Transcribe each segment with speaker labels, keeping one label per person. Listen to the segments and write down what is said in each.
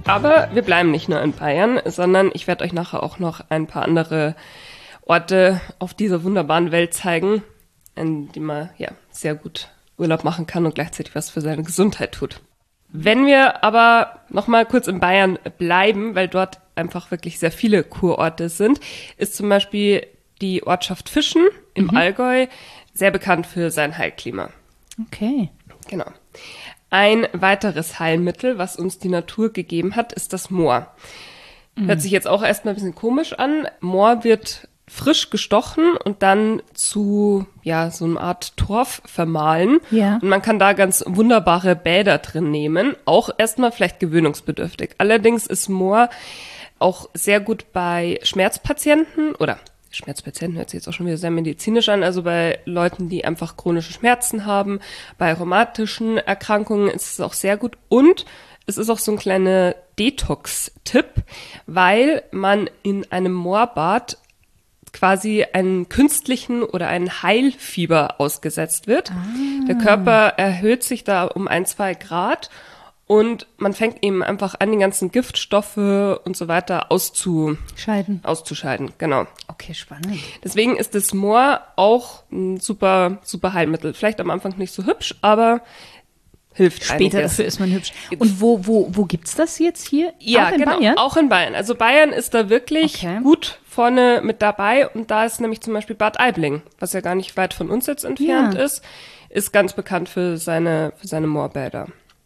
Speaker 1: Aber wir bleiben nicht nur in Bayern, sondern ich werde euch nachher auch noch ein paar andere Orte auf dieser wunderbaren Welt zeigen, in die man ja sehr gut Urlaub machen kann und gleichzeitig was für seine Gesundheit tut. Wenn wir aber noch mal kurz in Bayern bleiben, weil dort einfach wirklich sehr viele Kurorte sind, ist zum Beispiel die Ortschaft Fischen im Allgäu sehr bekannt für sein Heilklima.
Speaker 2: Okay.
Speaker 1: Genau. Ein weiteres Heilmittel, was uns die Natur gegeben hat, ist das Moor. Hört sich jetzt auch erstmal ein bisschen komisch an. Moor wird frisch gestochen und dann zu so einer Art Torf vermahlen.
Speaker 2: Ja.
Speaker 1: Und man kann da ganz wunderbare Bäder drin nehmen. Auch erstmal vielleicht gewöhnungsbedürftig. Allerdings ist Moor auch sehr gut bei Schmerzpatienten oder Schmerzpatienten hört sich jetzt auch schon wieder sehr medizinisch an, also bei Leuten, die einfach chronische Schmerzen haben, bei rheumatischen Erkrankungen ist es auch sehr gut und es ist auch so ein kleiner Detox-Tipp, weil man in einem Moorbad quasi einen künstlichen oder einen Heilfieber ausgesetzt wird. Der Körper erhöht sich da um 1-2 Grad und man fängt eben einfach an, die ganzen Giftstoffe und so weiter auszuscheiden, genau.
Speaker 2: Okay, spannend.
Speaker 1: Deswegen ist das Moor auch ein super, super Heilmittel. Vielleicht am Anfang nicht so hübsch, aber hilft
Speaker 2: Später
Speaker 1: einiges.
Speaker 2: dafür ist man hübsch. Und wo gibt's das jetzt hier?
Speaker 1: Ja,
Speaker 2: auch in
Speaker 1: genau.
Speaker 2: Bayern?
Speaker 1: Auch in Bayern. Also Bayern ist da wirklich gut vorne mit dabei und da ist nämlich zum Beispiel Bad Aibling, was ja gar nicht weit von uns jetzt entfernt ist ganz bekannt für seine Moorbäder.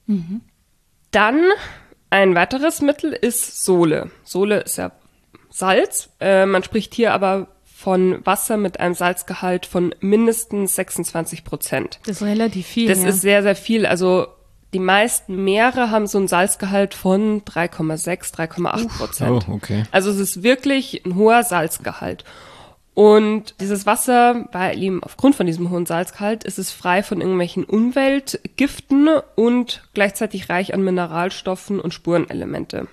Speaker 1: Dann ein weiteres Mittel ist Sole. Sole ist ja Salz. Man spricht hier aber von Wasser mit einem Salzgehalt von mindestens 26%.
Speaker 2: Das ist relativ viel.
Speaker 1: Das ist sehr, sehr viel. Also die meisten Meere haben so einen Salzgehalt von 3,6, 3,8%.
Speaker 3: Oh, okay.
Speaker 1: Also es ist wirklich ein hoher Salzgehalt. Und dieses Wasser, weil eben aufgrund von diesem hohen Salzgehalt, ist es frei von irgendwelchen Umweltgiften und gleichzeitig reich an Mineralstoffen und Spurenelemente.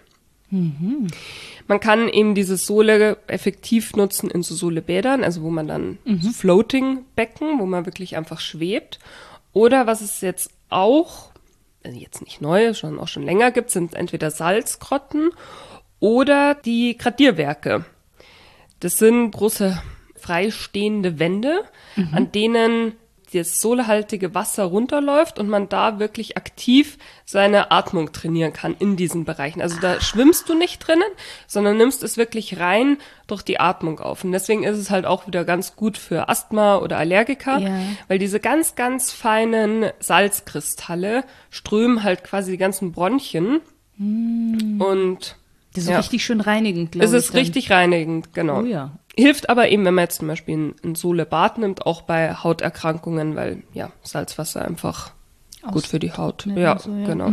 Speaker 1: Man kann eben dieses Sole effektiv nutzen in so Solebädern, also wo man dann so Floating-Becken, wo man wirklich einfach schwebt. Oder was es jetzt auch, also jetzt nicht neu, auch schon länger gibt, sind entweder Salzgrotten oder die Gradierwerke. Das sind große freistehende Wände, an denen das solehaltige Wasser runterläuft und man da wirklich aktiv seine Atmung trainieren kann in diesen Bereichen. Also da schwimmst du nicht drinnen, sondern nimmst es wirklich rein durch die Atmung auf. Und deswegen ist es halt auch wieder ganz gut für Asthma oder Allergiker, weil diese ganz, ganz feinen Salzkristalle strömen halt quasi die ganzen Bronchien und
Speaker 2: das ist richtig schön reinigend, glaube ich.
Speaker 1: Es ist richtig reinigend, genau.
Speaker 2: Oh ja.
Speaker 1: Hilft aber eben, wenn man jetzt zum Beispiel ein Solebad nimmt, auch bei Hauterkrankungen, weil Salzwasser einfach gut für die Haut. Ja, so, genau.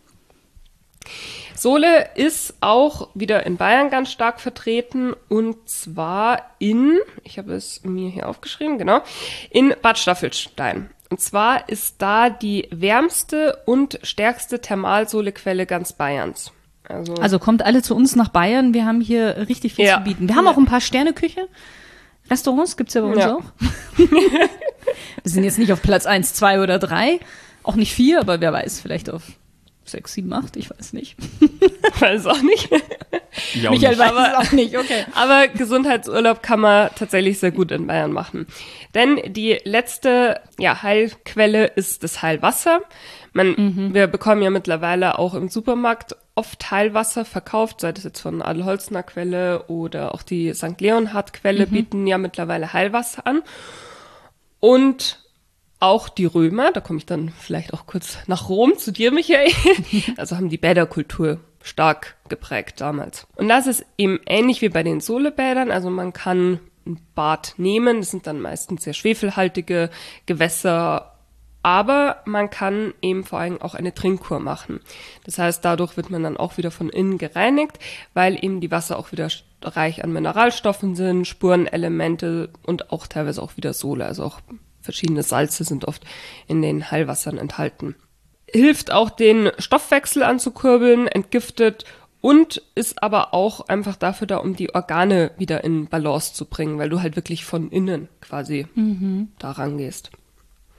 Speaker 1: Sole ist auch wieder in Bayern ganz stark vertreten und zwar ich habe es mir hier aufgeschrieben, genau, in Bad Staffelstein. Und zwar ist da die wärmste und stärkste Thermalsolequelle ganz Bayerns.
Speaker 2: Also kommt alle zu uns nach Bayern, wir haben hier richtig viel zu bieten. Wir haben auch ein paar Sterneküche. Restaurants gibt's ja bei uns auch. Wir sind jetzt nicht auf Platz 1, 2 oder 3, auch nicht 4, aber wer weiß, vielleicht auf 6, 7, 8, ich weiß nicht.
Speaker 1: Weiß auch nicht.
Speaker 2: Michael weiß es auch nicht, okay.
Speaker 1: Aber Gesundheitsurlaub kann man tatsächlich sehr gut in Bayern machen. Denn die letzte Heilquelle ist das Heilwasser. Wir bekommen ja mittlerweile auch im Supermarkt oft Heilwasser verkauft, sei das jetzt von Adelholzner Quelle oder auch die St. Leonhard Quelle bieten ja mittlerweile Heilwasser an. Und auch die Römer, da komme ich dann vielleicht auch kurz nach Rom zu dir, Michael, also haben die Bäderkultur stark geprägt damals. Und das ist eben ähnlich wie bei den Solebädern, also man kann ein Bad nehmen, das sind dann meistens sehr schwefelhaltige Gewässer, aber man kann eben vor allem auch eine Trinkkur machen. Das heißt, dadurch wird man dann auch wieder von innen gereinigt, weil eben die Wasser auch wieder reich an Mineralstoffen sind, Spurenelemente und auch teilweise auch wieder Sole, also auch verschiedene Salze sind oft in den Heilwassern enthalten. Hilft auch, den Stoffwechsel anzukurbeln, entgiftet und ist aber auch einfach dafür da, um die Organe wieder in Balance zu bringen, weil du halt wirklich von innen quasi da rangehst.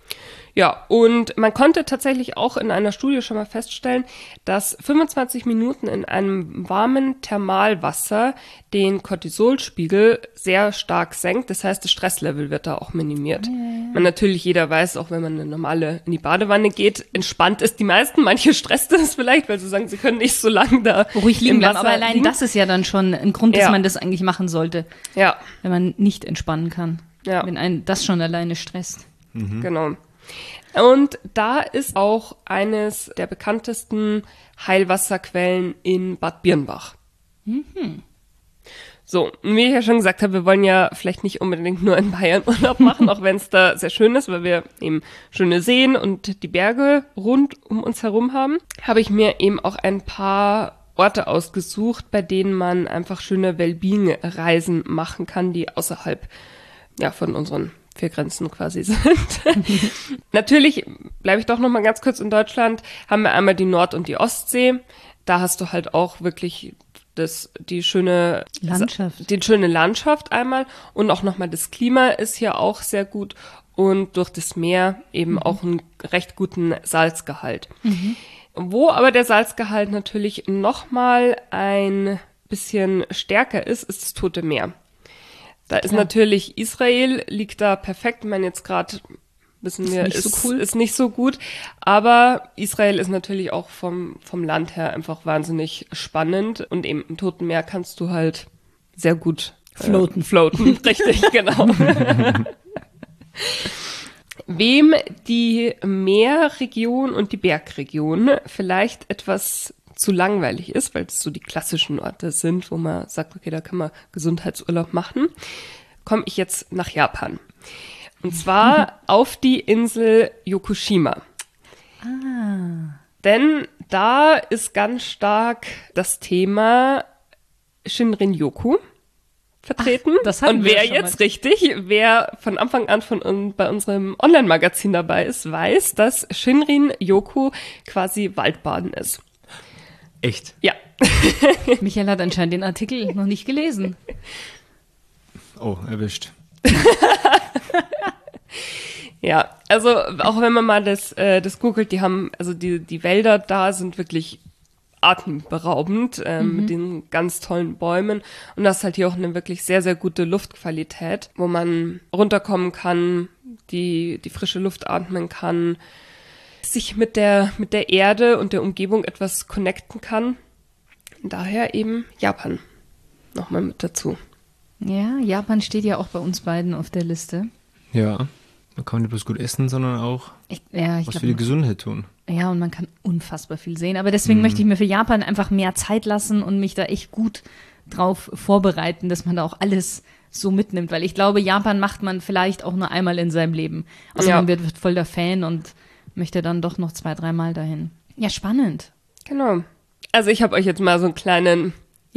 Speaker 1: Ja, und man konnte tatsächlich auch in einer Studie schon mal feststellen, dass 25 Minuten in einem warmen Thermalwasser den Cortisolspiegel sehr stark senkt. Das heißt, das Stresslevel wird da auch minimiert. Ja. Man natürlich, jeder weiß, auch wenn man eine normale in die Badewanne geht, entspannt ist die meisten. Manche stresst es vielleicht, weil sie sagen, sie können nicht so lange da
Speaker 2: ruhig liegen bleiben. Aber allein das ist ja dann schon ein Grund, dass man das eigentlich machen sollte.
Speaker 1: Ja.
Speaker 2: Wenn man nicht entspannen kann. Ja. Wenn einen das schon alleine stresst.
Speaker 1: Mhm. Genau. Und da ist auch eines der bekanntesten Heilwasserquellen in Bad Birnbach. Mhm. So, wie ich ja schon gesagt habe, wir wollen ja vielleicht nicht unbedingt nur in Bayern Urlaub machen, auch wenn es da sehr schön ist, weil wir eben schöne Seen und die Berge rund um uns herum haben, habe ich mir eben auch ein paar Orte ausgesucht, bei denen man einfach schöne Wellbeing-Reisen machen kann, die außerhalb von unseren 4 Grenzen quasi sind. Natürlich bleibe ich doch noch mal ganz kurz in Deutschland, haben wir einmal die Nord- und die Ostsee. Da hast du halt auch wirklich die schöne Landschaft einmal und auch nochmal das Klima ist hier auch sehr gut und durch das Meer eben auch einen recht guten Salzgehalt. Mhm. Wo aber der Salzgehalt natürlich nochmal ein bisschen stärker ist das Tote Meer. Da ist natürlich Israel, liegt da perfekt. Ich meine, jetzt gerade wissen wir, ist nicht so gut. Aber Israel ist natürlich auch vom Land her einfach wahnsinnig spannend. Und eben im Toten Meer kannst du halt sehr gut
Speaker 2: floaten.
Speaker 1: Richtig, genau. Wem die Meerregion und die Bergregion vielleicht etwas zu langweilig ist, weil es so die klassischen Orte sind, wo man sagt, okay, da kann man Gesundheitsurlaub machen, komme ich jetzt nach Japan. Und zwar auf die Insel Yokoshima. Denn da ist ganz stark das Thema Shinrin-yoku vertreten. Und wer jetzt wer von Anfang an bei unserem Online-Magazin dabei ist, weiß, dass Shinrin-yoku quasi Waldbaden ist.
Speaker 3: Echt?
Speaker 1: Ja.
Speaker 2: Michael hat anscheinend den Artikel noch nicht gelesen.
Speaker 3: Oh, erwischt.
Speaker 1: Ja, also auch wenn man mal das googelt, die Wälder da sind wirklich atemberaubend mit den ganz tollen Bäumen und das ist halt hier auch eine wirklich sehr, sehr gute Luftqualität, wo man runterkommen kann, die frische Luft atmen kann, sich mit der Erde und der Umgebung etwas connecten kann. Daher eben Japan nochmal mit dazu.
Speaker 2: Ja, Japan steht ja auch bei uns beiden auf der Liste.
Speaker 3: Ja, man kann nicht bloß gut essen, sondern auch was für die Gesundheit tun.
Speaker 2: Ja, und man kann unfassbar viel sehen. Aber deswegen möchte ich mir für Japan einfach mehr Zeit lassen und mich da echt gut drauf vorbereiten, dass man da auch alles so mitnimmt. Weil ich glaube, Japan macht man vielleicht auch nur einmal in seinem Leben. Also man wird voll der Fan und möchte dann doch noch 2-3 Mal dahin. Ja, spannend.
Speaker 1: Genau. Also ich habe euch jetzt mal so einen kleinen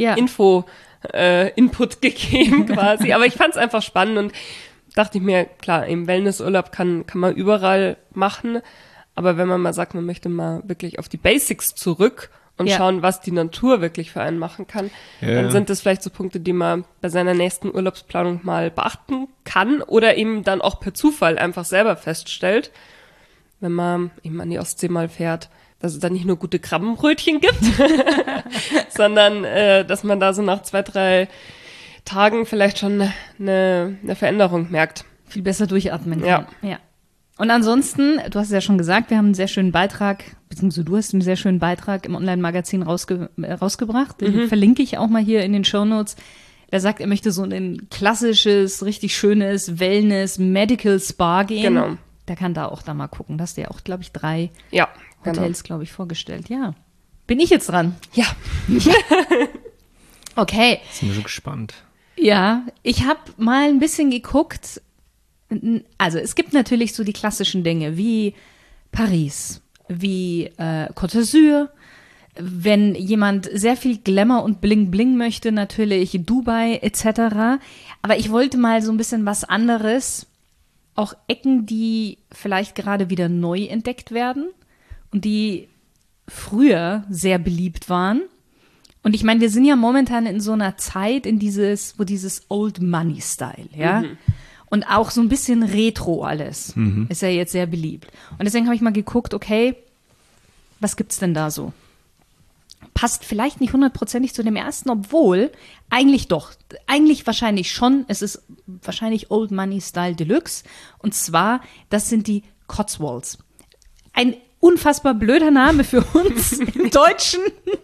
Speaker 1: Input gegeben quasi. Aber ich fand es einfach spannend und dachte ich mir, klar, eben Wellnessurlaub kann man überall machen. Aber wenn man mal sagt, man möchte mal wirklich auf die Basics zurück und schauen, was die Natur wirklich für einen machen kann, dann sind das vielleicht so Punkte, die man bei seiner nächsten Urlaubsplanung mal beachten kann oder eben dann auch per Zufall einfach selber feststellt, wenn man eben an die Ostsee mal fährt, dass es da nicht nur gute Krabbenbrötchen gibt, sondern dass man da so nach 2-3 Tagen vielleicht schon eine Veränderung merkt.
Speaker 2: Viel besser durchatmen kann. Ja. Und ansonsten, du hast es ja schon gesagt, wir haben einen sehr schönen Beitrag, beziehungsweise du hast einen sehr schönen Beitrag im Online-Magazin rausgebracht. Den verlinke ich auch mal hier in den Shownotes. Wer sagt, er möchte so ein klassisches, richtig schönes Wellness-Medical-Spa gehen, der kann da auch da mal gucken. Da hast du ja auch, glaube ich, 3 Hotels, glaube ich, vorgestellt. Ja. Bin ich jetzt dran?
Speaker 1: Ja.
Speaker 2: Okay.
Speaker 3: Sind wir schon gespannt.
Speaker 2: Ja, ich habe mal ein bisschen geguckt. Also es gibt natürlich so die klassischen Dinge wie Paris, wie Côte d'Azur. Wenn jemand sehr viel Glamour und Bling-Bling möchte, natürlich Dubai etc. Aber ich wollte mal so ein bisschen was anderes. Auch Ecken, die vielleicht gerade wieder neu entdeckt werden und die früher sehr beliebt waren. Und ich meine, wir sind ja momentan in so einer Zeit, wo dieses Old Money Style, ja. Und auch so ein bisschen retro alles. Ist ja jetzt sehr beliebt. Und deswegen habe ich mal geguckt, okay, was gibt's denn da so? Passt vielleicht nicht 100%ig zu dem ersten, obwohl eigentlich doch. Eigentlich wahrscheinlich schon. Es ist wahrscheinlich Old Money Style Deluxe. Und zwar, das sind die Cotswolds. Ein unfassbar blöder Name für uns im Deutschen.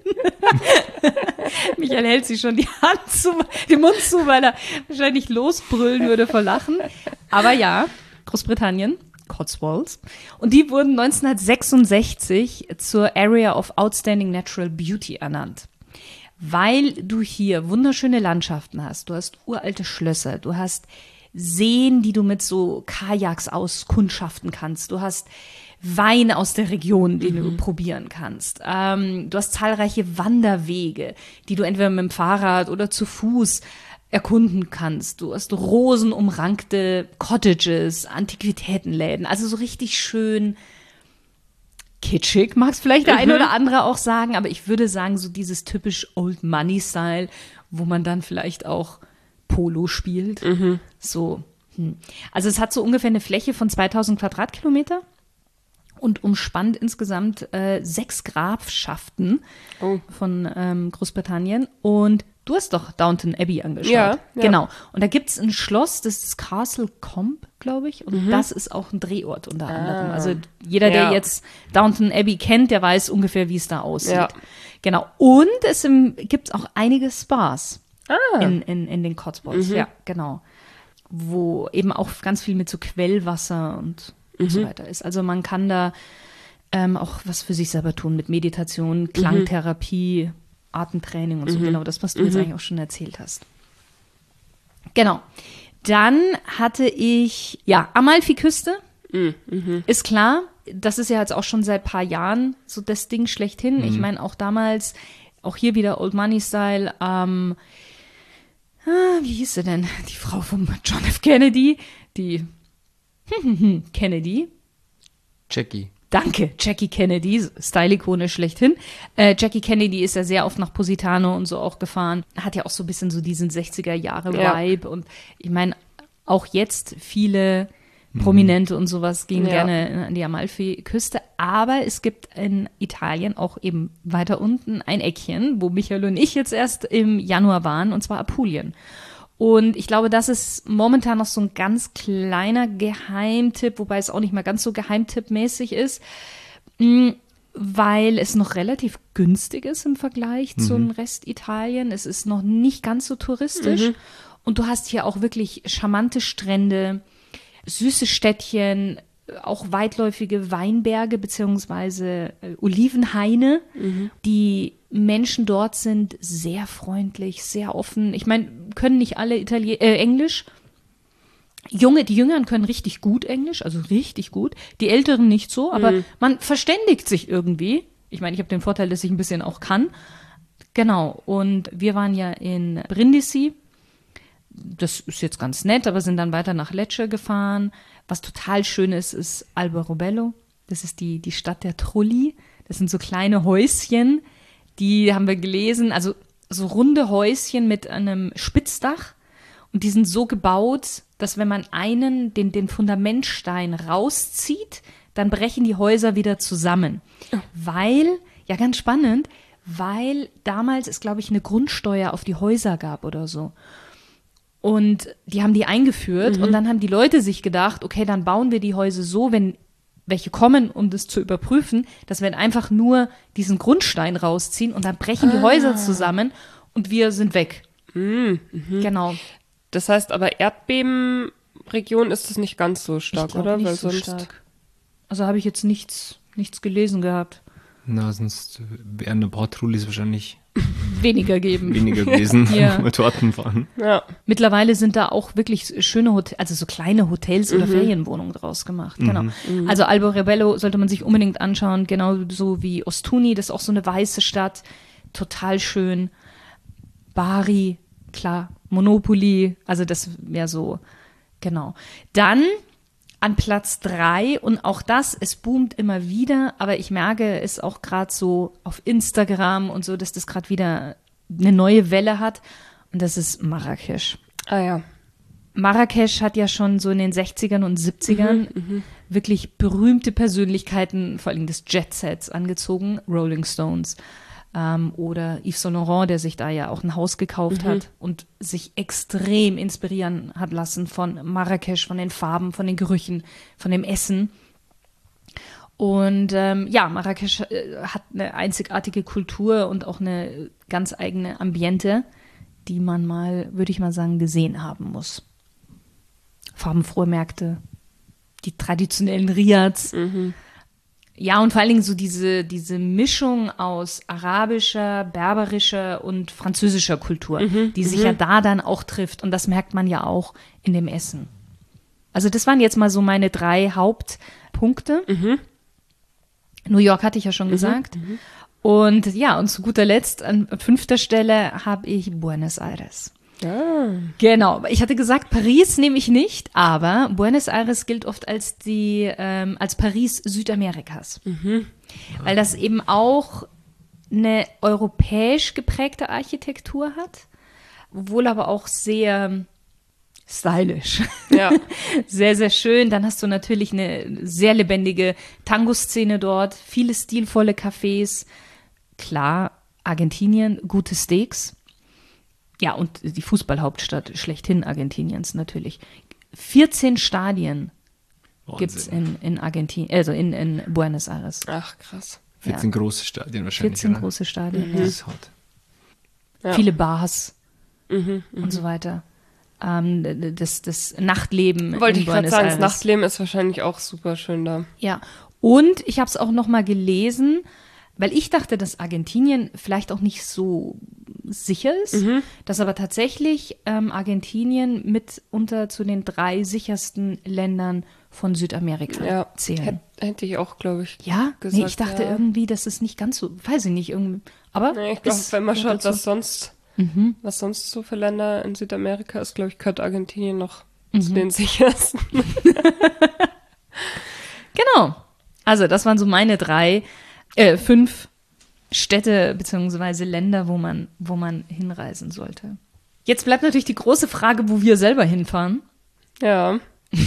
Speaker 2: Michael hält sich schon den Mund zu, weil er wahrscheinlich losbrüllen würde vor Lachen. Aber ja, Großbritannien, Cotswolds. Und die wurden 1966 zur Area of Outstanding Natural Beauty ernannt. Weil du hier wunderschöne Landschaften hast. Du hast uralte Schlösser, du hast Seen, die du mit so Kajaks auskundschaften kannst. Du hast Wein aus der Region, den du probieren kannst. Du hast zahlreiche Wanderwege, die du entweder mit dem Fahrrad oder zu Fuß erkunden kannst. Du hast rosenumrankte Cottages, Antiquitätenläden, also so richtig schön kitschig, mag es vielleicht der eine oder andere auch sagen, aber ich würde sagen, so dieses typisch Old Money Style, wo man dann vielleicht auch Polo spielt. So. Also es hat so ungefähr eine Fläche von 2000 Quadratkilometer. Und umspannt insgesamt 6 Grafschaften von Großbritannien. Und du hast doch Downton Abbey angeschaut.
Speaker 1: Ja.
Speaker 2: Genau. Und da gibt es ein Schloss, das ist Castle Combe, glaube ich. Und das ist auch ein Drehort unter anderem. Also jeder, der jetzt Downton Abbey kennt, der weiß ungefähr, wie es da aussieht. Ja. Genau. Und es gibt auch einige Spas in den Cotswolds. Ja, genau. Wo eben auch ganz viel mit so Quellwasser und so weiter ist. Also man kann da auch was für sich selber tun mit Meditation, Klangtherapie, Atemtraining und so. Genau das, was du jetzt eigentlich auch schon erzählt hast. Genau. Dann hatte ich, Amalfiküste. Ist klar, das ist ja jetzt auch schon seit ein paar Jahren so das Ding schlechthin. Ich meine, auch damals, auch hier wieder Old Money Style, wie hieß sie denn? Die Frau von John F. Kennedy, die Kennedy.
Speaker 3: Jackie.
Speaker 2: Danke, Jackie Kennedy, Style-Ikone schlechthin. Jackie Kennedy ist ja sehr oft nach Positano und so auch gefahren. Hat ja auch so ein bisschen so diesen 60er-Jahre-Vibe. Ja. Und ich meine, auch jetzt viele Prominente und sowas gehen gerne an die Amalfi-Küste. Aber es gibt in Italien auch eben weiter unten ein Eckchen, wo Michael und ich jetzt erst im Januar waren, und zwar Apulien. Und ich glaube, das ist momentan noch so ein ganz kleiner Geheimtipp, wobei es auch nicht mal ganz so geheimtippmäßig ist, weil es noch relativ günstig ist im Vergleich zum Rest Italien. Es ist noch nicht ganz so touristisch. Und du hast hier auch wirklich charmante Strände, süße Städtchen, auch weitläufige Weinberge beziehungsweise Olivenhaine. Die Menschen dort sind sehr freundlich, sehr offen. Ich meine, können nicht alle Englisch. Die Jüngeren können richtig gut Englisch, also richtig gut. Die Älteren nicht so, aber man verständigt sich irgendwie. Ich meine, ich habe den Vorteil, dass ich ein bisschen auch kann. Genau, und wir waren ja in Brindisi. Das ist jetzt ganz nett, aber sind dann weiter nach Lecce gefahren. Was total schön ist Alberobello. Das ist die Stadt der Trulli. Das sind so kleine Häuschen, die haben wir gelesen, also so runde Häuschen mit einem Spitzdach. Und die sind so gebaut, dass wenn man den Fundamentstein rauszieht, dann brechen die Häuser wieder zusammen. Weil, ja ganz spannend, weil damals es, glaube ich, eine Grundsteuer auf die Häuser gab oder so. Und die haben die eingeführt und dann haben die Leute sich gedacht, okay, dann bauen wir die Häuser so, wenn welche kommen, um das zu überprüfen, dass wir einfach nur diesen Grundstein rausziehen und dann brechen die Häuser zusammen und wir sind weg. Genau.
Speaker 1: Das heißt aber, Erdbebenregion ist das nicht ganz so stark, oder?
Speaker 2: Nicht so stark. Also habe ich jetzt nichts gelesen gehabt.
Speaker 3: Na, sonst wären ein paar Trullis wahrscheinlich
Speaker 2: weniger
Speaker 3: gewesen, wo Torten fahren.
Speaker 1: Ja.
Speaker 2: Mittlerweile sind da auch wirklich schöne Hotels, also so kleine Hotels oder Ferienwohnungen draus gemacht. Genau. Also Alberobello sollte man sich unbedingt anschauen, genauso wie Ostuni, das ist auch so eine weiße Stadt, total schön. Bari, klar, Monopoly, also das wäre so, genau. Dann an Platz 3 und auch das, es boomt immer wieder, aber ich merke es auch gerade so auf Instagram und so, dass das gerade wieder eine neue Welle hat und das ist Marrakesch.
Speaker 1: Ah ja.
Speaker 2: Marrakesch hat ja schon so in den 60ern und 70ern wirklich berühmte Persönlichkeiten, vor allem des Jet-Sets, angezogen. Rolling Stones oder Yves Saint Laurent, der sich da ja auch ein Haus gekauft hat und sich extrem inspirieren hat lassen von Marrakesch, von den Farben, von den Gerüchen, von dem Essen. Und Marrakesch hat eine einzigartige Kultur und auch eine ganz eigene Ambiente, die man mal, würde ich mal sagen, gesehen haben muss. Farbenfrohe Märkte, die traditionellen Riads. Ja, und vor allen Dingen so diese Mischung aus arabischer, berberischer und französischer Kultur, die sich ja da dann auch trifft. Und das merkt man ja auch in dem Essen. Also das waren jetzt mal so meine 3 Hauptpunkte. New York hatte ich ja schon gesagt. Und ja, und zu guter Letzt an 5. Stelle habe ich Buenos Aires. Genau. Ich hatte gesagt, Paris nehme ich nicht, aber Buenos Aires gilt oft als als Paris Südamerikas. Weil das eben auch eine europäisch geprägte Architektur hat, wohl aber auch sehr stylisch.
Speaker 1: Ja.
Speaker 2: Sehr, sehr schön. Dann hast du natürlich eine sehr lebendige Tango-Szene dort, viele stilvolle Cafés. Klar, Argentinien, gute Steaks. Ja, und die Fußballhauptstadt schlechthin Argentiniens natürlich. 14 Stadien gibt es in Argentinien, also in Buenos Aires.
Speaker 1: Ach, krass.
Speaker 3: 14 große Stadien wahrscheinlich.
Speaker 2: 14 große Stadien,
Speaker 3: Das ist hart.
Speaker 2: Ja. Viele Bars und so weiter. Das Nachtleben
Speaker 1: Wollte
Speaker 2: in
Speaker 1: ich gerade
Speaker 2: Buenos
Speaker 1: sagen,
Speaker 2: Aires.
Speaker 1: das Nachtleben ist wahrscheinlich auch super schön da.
Speaker 2: Ja, und ich habe es auch noch mal gelesen, weil ich dachte, dass Argentinien vielleicht auch nicht so sicher ist, dass aber tatsächlich Argentinien mitunter zu den 3 sichersten Ländern von Südamerika zählen.
Speaker 1: Hätte ich auch, glaube ich,
Speaker 2: gesagt.
Speaker 1: gesagt.
Speaker 2: Nee, ich dachte irgendwie, dass es nicht ganz so, weiß ich nicht, irgendwie, aber
Speaker 1: nee, ich glaube, wenn man schaut, was sonst so für Länder in Südamerika ist, glaube ich, gehört Argentinien noch zu den sichersten.
Speaker 2: Genau. Also das waren so meine 5 Städte bzw. Länder, wo man hinreisen sollte. Jetzt bleibt natürlich die große Frage, wo wir selber hinfahren.
Speaker 1: Ja.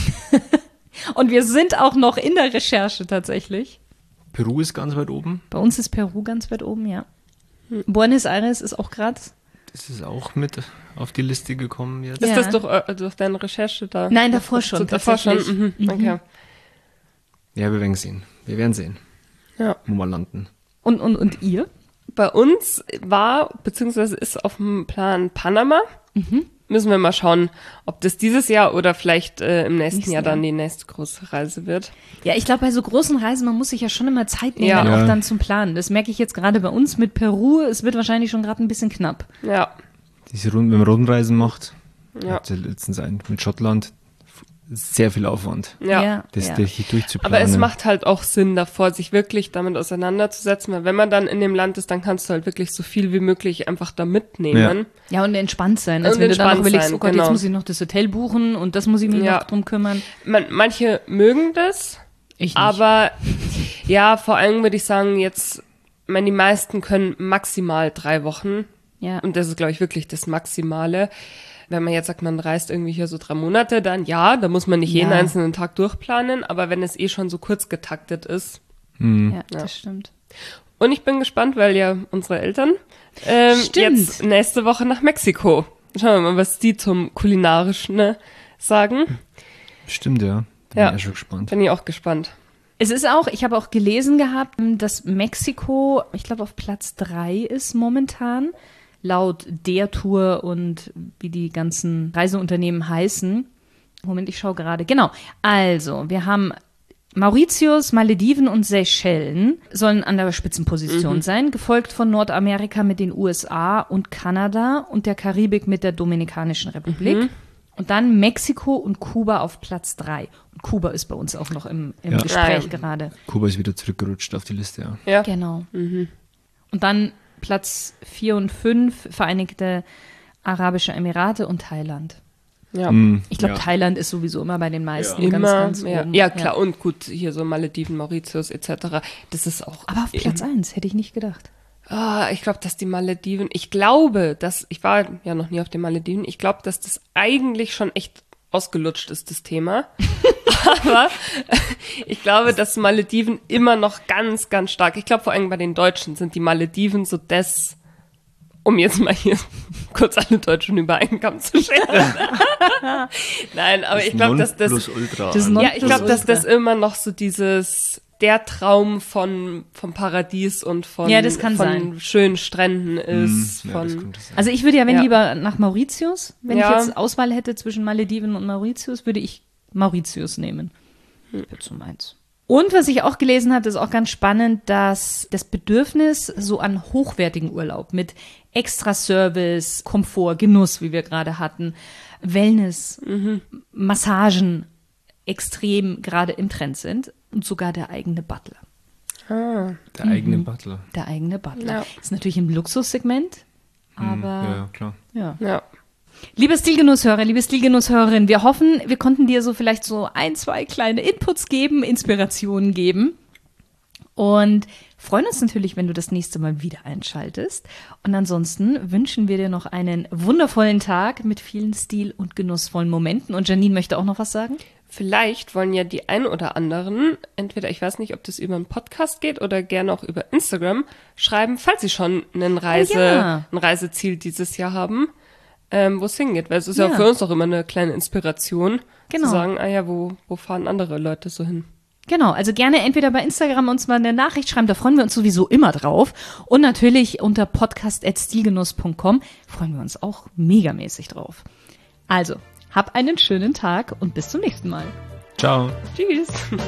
Speaker 2: Und wir sind auch noch in der Recherche tatsächlich.
Speaker 3: Peru ist ganz weit oben.
Speaker 2: Bei uns ist Peru ganz weit oben, ja. Buenos Aires ist auch gerade.
Speaker 3: Das ist auch mit auf die Liste gekommen jetzt.
Speaker 1: Ist das durch deine Recherche da?
Speaker 2: Nein, davor schon.
Speaker 1: Davor schon? Okay.
Speaker 3: Ja, wir werden sehen. Wir werden sehen, wo wir landen.
Speaker 2: Und ihr?
Speaker 1: Bei uns beziehungsweise ist auf dem Plan Panama. Müssen wir mal schauen, ob das dieses Jahr oder vielleicht im nächsten Jahr dann die nächste große Reise wird.
Speaker 2: Ja, ich glaube, bei so großen Reisen, man muss sich ja schon immer Zeit nehmen, auch dann zum Planen. Das merke ich jetzt gerade bei uns mit Peru. Es wird wahrscheinlich schon gerade ein bisschen knapp.
Speaker 1: Ja.
Speaker 3: Wenn man Rundreisen macht, hatte letztens mit Schottland, sehr viel Aufwand, das durchzuplanen.
Speaker 1: Aber es macht halt auch Sinn davor, sich wirklich damit auseinanderzusetzen, weil wenn man dann in dem Land ist, dann kannst du halt wirklich so viel wie möglich einfach da mitnehmen.
Speaker 2: Ja, und entspannt sein. Also wenn du dann noch überlegst, oh Gott, jetzt muss ich noch das Hotel buchen und das muss ich mich noch drum kümmern.
Speaker 1: Manche mögen das,
Speaker 2: ich nicht.
Speaker 1: Aber ja, vor allem würde ich sagen, die meisten können maximal 3 Wochen.
Speaker 2: Ja.
Speaker 1: Und das ist, glaube ich, wirklich das Maximale. Wenn man jetzt sagt, man reist irgendwie hier so 3 Monate, dann da muss man nicht jeden einzelnen Tag durchplanen, aber wenn es schon so kurz getaktet ist.
Speaker 2: Ja, das stimmt.
Speaker 1: Und ich bin gespannt, weil ja unsere Eltern jetzt nächste Woche nach Mexiko. Schauen wir mal, was die zum Kulinarischen sagen.
Speaker 3: Stimmt, ja. Bin ich schon gespannt.
Speaker 1: Bin ich auch gespannt.
Speaker 2: Ich habe auch gelesen gehabt, dass Mexiko, ich glaube, auf Platz 3 ist momentan. Laut der Tour und wie die ganzen Reiseunternehmen heißen. Moment, ich schaue gerade. Genau. Also, wir haben Mauritius, Malediven und Seychellen sollen an der Spitzenposition sein, gefolgt von Nordamerika mit den USA und Kanada und der Karibik mit der Dominikanischen Republik. Und dann Mexiko und Kuba auf Platz 3. Und Kuba ist bei uns auch noch im Gespräch gerade.
Speaker 3: Kuba ist wieder zurückgerutscht auf die Liste,
Speaker 2: ja. Genau. Und dann Platz 4 und 5, Vereinigte Arabische Emirate und Thailand.
Speaker 1: Ja.
Speaker 2: Ich glaube, Thailand ist sowieso immer bei den meisten ganz oben.
Speaker 1: Ja, klar. Und gut, hier so Malediven, Mauritius etc. Das ist auch.
Speaker 2: Aber auf Platz 1 hätte ich nicht gedacht.
Speaker 1: Ich glaube, dass die Malediven, ich war ja noch nie auf den Malediven, ich glaube, dass das eigentlich schon echt ausgelutscht ist, das Thema. Aber ich glaube, dass Malediven immer noch ganz, ganz stark, ich glaube vor allem bei den Deutschen sind die Malediven so das, um jetzt mal hier kurz alle Deutschen über einen Kamm zu scheren. Nein, aber ich glaube, dass dass das immer noch so der Traum vom Paradies und von schönen Stränden ist.
Speaker 2: Also ich würde lieber nach Mauritius, wenn ich jetzt Auswahl hätte zwischen Malediven und Mauritius, würde ich Mauritius nehmen. So meins. Und was ich auch gelesen habe, ist auch ganz spannend, dass das Bedürfnis so an hochwertigen Urlaub mit Extra-Service, Komfort, Genuss, wie wir gerade hatten, Wellness, Massagen extrem gerade im Trend sind und sogar der eigene Butler.
Speaker 3: Der eigene Butler.
Speaker 2: Der eigene Butler. Ja. Ist natürlich im Luxussegment, aber
Speaker 3: ja, klar.
Speaker 2: Ja. Liebe Stilgenusshörer, liebe Stilgenusshörerin, wir hoffen, wir konnten dir so vielleicht so 1, 2 kleine Inputs geben, Inspirationen geben und freuen uns natürlich, wenn du das nächste Mal wieder einschaltest. Und ansonsten wünschen wir dir noch einen wundervollen Tag mit vielen stil- und genussvollen Momenten. Und Janine möchte auch noch was sagen?
Speaker 1: Vielleicht wollen ja die ein oder anderen, entweder, ich weiß nicht, ob das über einen Podcast geht oder gerne auch über Instagram, schreiben, falls sie schon ein Reiseziel dieses Jahr haben. Wo es hingeht, weil es ist ja für uns auch immer eine kleine Inspiration, zu sagen, wo fahren andere Leute so hin?
Speaker 2: Genau, also gerne entweder bei Instagram uns mal eine Nachricht schreiben, da freuen wir uns sowieso immer drauf. Und natürlich unter podcast@stilgenuss.com freuen wir uns auch megamäßig drauf. Also, hab einen schönen Tag und bis zum nächsten Mal.
Speaker 3: Ciao.
Speaker 1: Tschüss.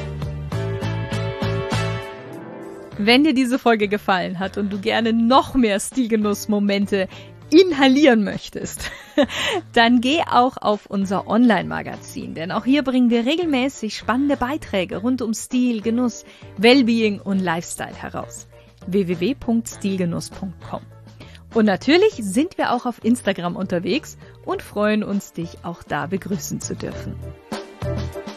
Speaker 2: Wenn dir diese Folge gefallen hat und du gerne noch mehr Stilgenuss-Momente inhalieren möchtest, dann geh auch auf unser Online-Magazin, denn auch hier bringen wir regelmäßig spannende Beiträge rund um Stil, Genuss, Wellbeing und Lifestyle heraus. www.stilgenuss.com. Und natürlich sind wir auch auf Instagram unterwegs und freuen uns, dich auch da begrüßen zu dürfen.